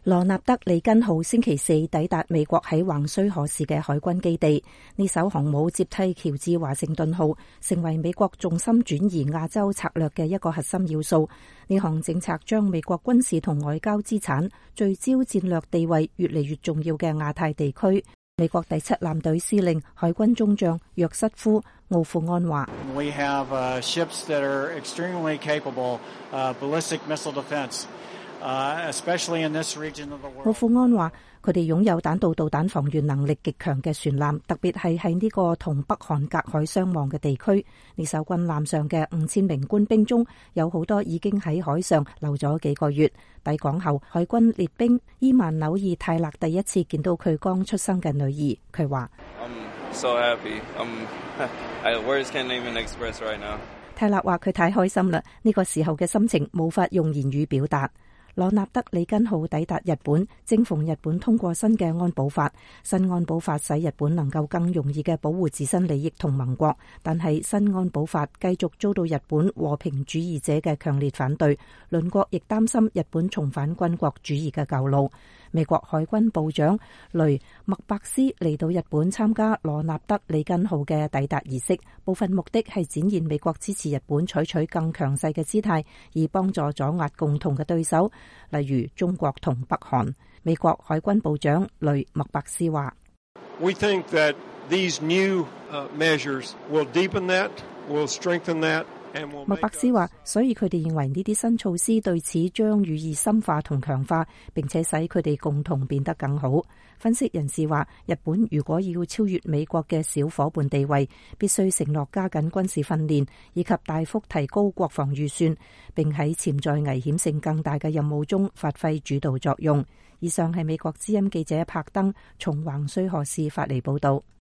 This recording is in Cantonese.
羅納德里根號星期四抵達美國喺橫須賀市嘅海軍基地，呢艘航母接替喬治華盛頓號，成為美國重心轉移亞洲策略嘅一個核心要素。呢項政策將美國軍事同外交資產聚焦戰略地位越嚟越重要嘅亞太地區。美國第7艦隊司令海軍中將約瑟夫·奧富安話 ：We have ships that are extremely capable ballistic missile defense. Especially in this region of the world. 奧富安話：佢哋擁有彈道導彈防禦能力極強嘅船艦，特別係喺呢個同北韓隔海相望嘅地區。呢艘軍艦上嘅5000名官兵中，有好多已經喺海上留咗幾個月。抵港後，海軍列兵伊曼紐爾泰勒第一次見到佢剛出生嘅女兒。佢話 ：So happy. Words can't even express right now. 泰勒話：佢太開心啦，呢個時候嘅心情無法用言語表達。羅納德里根號抵達日本，正逢日本通過新嘅安保法。新安保法使日本能夠更容易嘅保護自身利益同盟國，但係新安保法繼續遭到日本和平主義者嘅強烈反對。鄰國亦擔心日本重返軍國主義嘅舊路。美國海軍部長雷麥伯斯嚟到日本參加羅納德里根號嘅抵達儀式，部分目的係展現美國支持日本採取更強勢嘅姿態，以幫助阻壓共同嘅對手，例如中國同北韓。美國海軍部長雷麥伯斯話 ：We think that these new measures will deepen that, will strengthen that. 麥伯斯話，所以佢哋認為呢啲新措施對此將予以深化同強化，並且使佢哋共同變得更好。分析人士話，日本如果要超越美國嘅小夥伴地位，必須承諾加緊軍事訓練，以及大幅提高國防預算，並喺潛在危險性更大嘅任務中發揮主導作用。以上係美國之音記者柏登從橫須賀市發嚟報道。